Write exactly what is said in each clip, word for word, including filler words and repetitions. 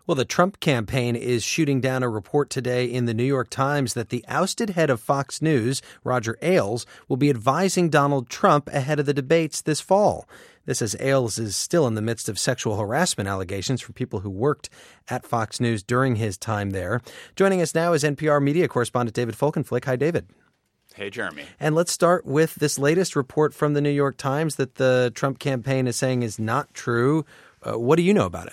Well, the Trump campaign is shooting down a report today in the New York Times that the ousted head of Fox News, Roger Ailes, will be advising Donald Trump ahead of the debates this fall. This as Ailes is still in the midst of sexual harassment allegations from people who worked at Fox News during his time there. Joining us now is N P R media correspondent David Folkenflik. Hi, David. Hey, Jeremy. And let's start with this latest report from the New York Times that the Trump campaign is saying is not true. Uh, what do you know about it?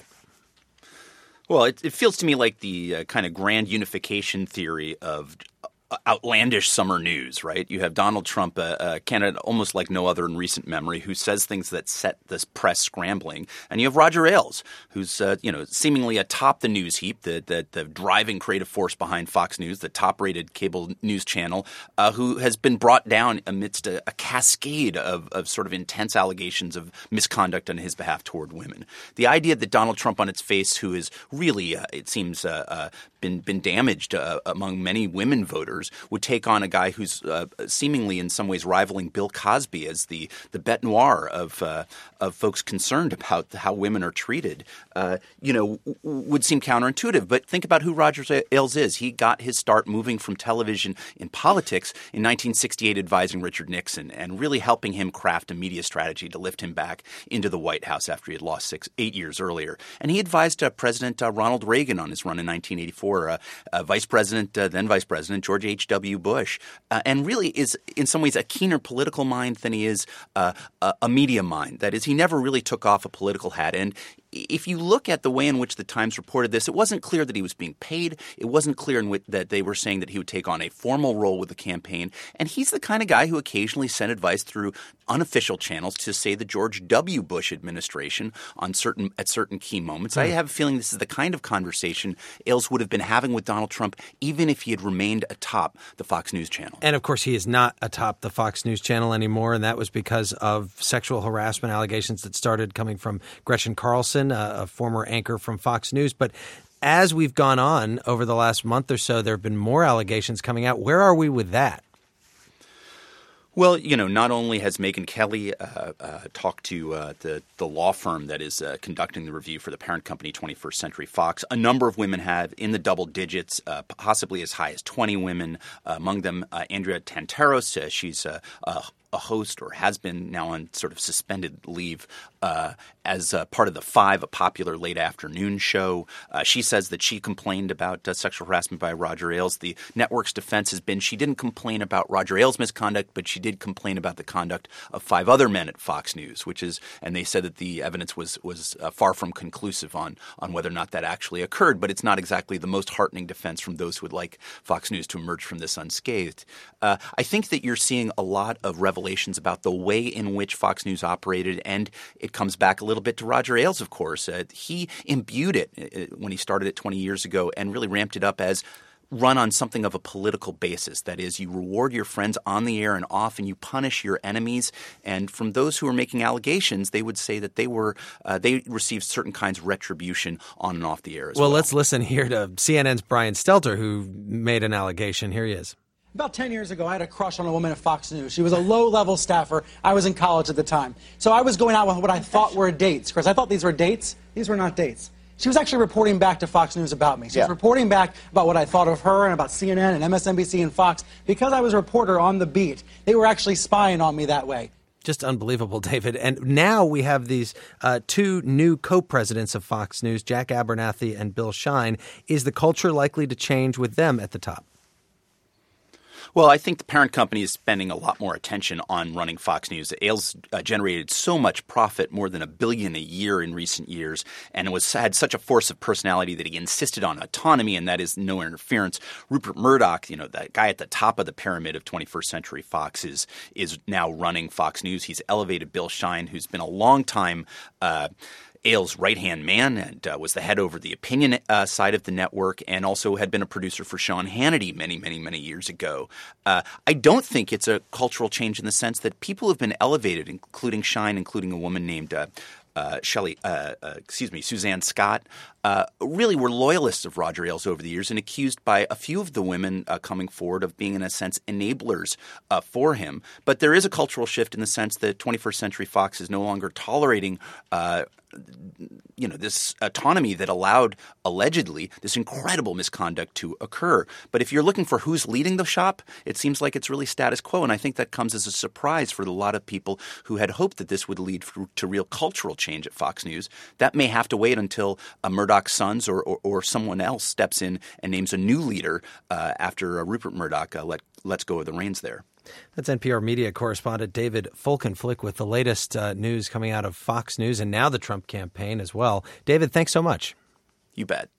Well, it, it feels to me like the uh, kind of grand unification theory of outlandish summer news, right? You have Donald Trump, a, a candidate almost like no other in recent memory, who says things that set this press scrambling. And you have Roger Ailes, who's uh, you know seemingly atop the news heap, the, the, the driving creative force behind Fox News, the top-rated cable news channel, uh, who has been brought down amidst a, a cascade of, of sort of intense allegations of misconduct on his behalf toward women. The idea that Donald Trump on its face, who is really, uh, it seems, uh, uh, been, been damaged uh, among many women voters, would take on a guy who's uh, seemingly in some ways rivaling Bill Cosby as the, the bête noire of uh, of folks concerned about how women are treated, uh, you know, w- would seem counterintuitive. But think about who Roger Ailes is. He got his start moving from television in politics in nineteen sixty-eight, advising Richard Nixon and really helping him craft a media strategy to lift him back into the White House after he had lost six, eight years earlier. And he advised uh, President uh, Ronald Reagan on his run in nineteen eighty-four, uh, uh, Vice President, uh, then Vice President George H W. Bush, uh, and really is in some ways a keener political mind than he is uh, a, a media mind. That is, he never really took off a political hat. And if you look at the way in which the Times reported this, it wasn't clear that he was being paid. It wasn't clear in which, that they were saying that he would take on a formal role with the campaign. And he's the kind of guy who occasionally sent advice through unofficial channels to, say, the George W. Bush administration on certain at certain key moments. Mm. I have a feeling this is the kind of conversation Ailes would have been having with Donald Trump even if he had remained atop the Fox News channel. And, of course, he is not atop the Fox News channel anymore, and that was because of sexual harassment allegations that started coming from Gretchen Carlson, a former anchor from Fox News. But as we've gone on over the last month or so, there have been more allegations coming out. Where are we with that? Well, you know, not only has Megyn Kelly uh, uh, talked to uh, the, the law firm that is uh, conducting the review for the parent company twenty-first Century Fox, a number of women have in the double digits, uh, possibly as high as twenty women, uh, among them uh, Andrea Tantaros. Uh, she's uh, uh, a host or has been now on sort of suspended leave uh, as uh, part of The Five, a popular late afternoon show. Uh, she says that she complained about uh, sexual harassment by Roger Ailes. The network's defense has been she didn't complain about Roger Ailes' misconduct, but she did complain about the conduct of five other men at Fox News, which is, and they said that the evidence was was uh, far from conclusive on on whether or not that actually occurred. But it's not exactly the most heartening defense from those who would like Fox News to emerge from this unscathed. Uh, I think that you're seeing a lot of revelations about the way in which Fox News operated, and it comes back a little bit to Roger Ailes, of course. Uh, he imbued it uh, when he started it twenty years ago and really ramped it up as run on something of a political basis. That is, you reward your friends on the air and off, and you punish your enemies. And from those who are making allegations, they would say that they were uh, they received certain kinds of retribution on and off the air as well. Well, let's listen here to C N N's Brian Stelter, who made an allegation. Here he is. About ten years ago, I had a crush on a woman at Fox News. She was a low-level staffer. I was in college at the time. So I was going out with what I thought were dates. Because I thought these were dates. These were not dates. She was actually reporting back to Fox News about me. She yeah. was reporting back about what I thought of her and about C N N and M S N B C and Fox. Because I was a reporter on the beat, they were actually spying on me that way. Just unbelievable, David. And now we have these uh, two new co-presidents of Fox News, Jack Abernathy and Bill Shine. Is the culture likely to change with them at the top? Well, I think the parent company is spending a lot more attention on running Fox News. Ailes uh, generated so much profit, more than a billion a year in recent years, and it was had such a force of personality that he insisted on autonomy, and that is no interference. Rupert Murdoch, you know, that guy at the top of the pyramid of twenty-first Century Fox, is is now running Fox News. He's elevated Bill Shine, who's been a long time uh, Ailes' right-hand man and uh, was the head over the opinion uh, side of the network, and also had been a producer for Sean Hannity many, many, many years ago. Uh, I don't think it's a cultural change in the sense that people have been elevated, including Shine, including a woman named uh, uh, Shelley, uh, uh, excuse me, Suzanne Scott, uh, really were loyalists of Roger Ailes over the years and accused by a few of the women uh, coming forward of being, in a sense, enablers uh, for him. But there is a cultural shift in the sense that twenty-first Century Fox is no longer tolerating uh, you know, this autonomy that allowed, allegedly, this incredible misconduct to occur. But if you're looking for who's leading the shop, it seems like it's really status quo. And I think that comes as a surprise for a lot of people who had hoped that this would lead to real cultural change at Fox News. That may have to wait until uh, Murdoch's sons or, or, or someone else steps in and names a new leader uh, after uh, Rupert Murdoch uh, let, lets go of the reins there. That's N P R media correspondent David Folkenflik with the latest uh, news coming out of Fox News and now the Trump campaign as well. David, thanks so much. You bet.